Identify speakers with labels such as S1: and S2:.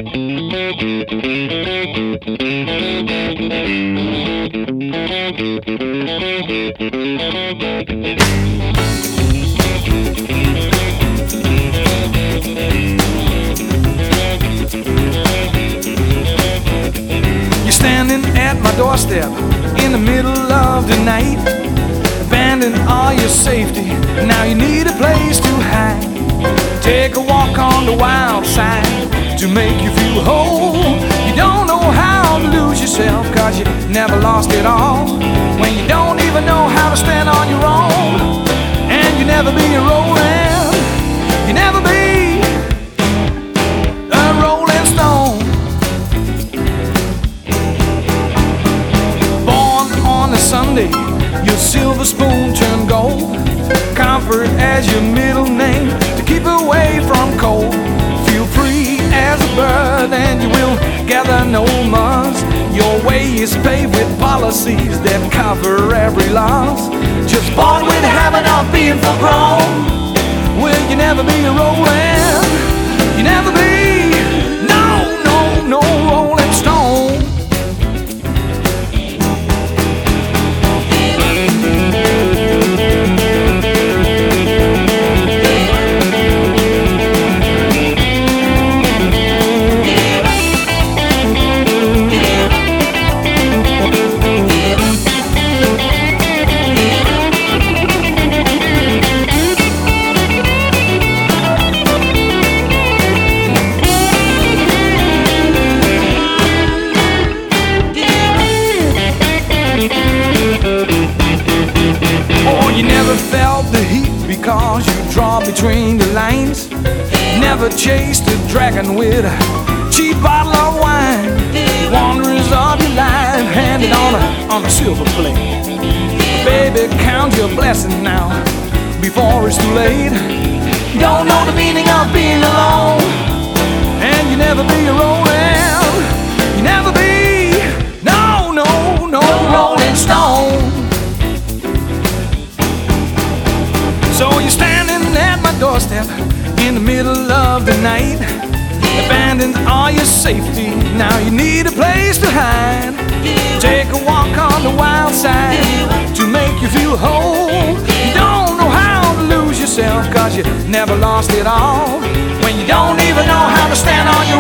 S1: You're standing at my doorstep in the middle of the night, abandon all your safety, now you need a place to hide. Take a walk on the wild side to make you feel whole. You don't know how to lose yourself, cause you never lost it all. When you don't even know how to stand on your own, and you never be a rolling, you never be a rolling stone. Born on a Sunday, your silver spoon turned gold. Comfort as your middle name to keep away from cold. Feel free as a bird and you will gather no muds. Your way is paved with policies that cover every loss. Just born with the habit of being full grown. Will you never be a rolling? You never be, no rolling stone. You never felt the heat because you draw between the lines. Never chased a dragon with a cheap bottle of wine. Wanderers of your life handed on a silver plate. Baby, count your blessings now before it's too late. You don't know the meaning of being alone, and you never be a rolling. You never be, no rolling stone. So you're standing at my doorstep in the middle of the night, abandoned all your safety, now you need a place to hide. Take a walk on the wild side to make you feel whole. You don't know how to lose yourself, cause you never lost it all. When you don't even know how to stand on your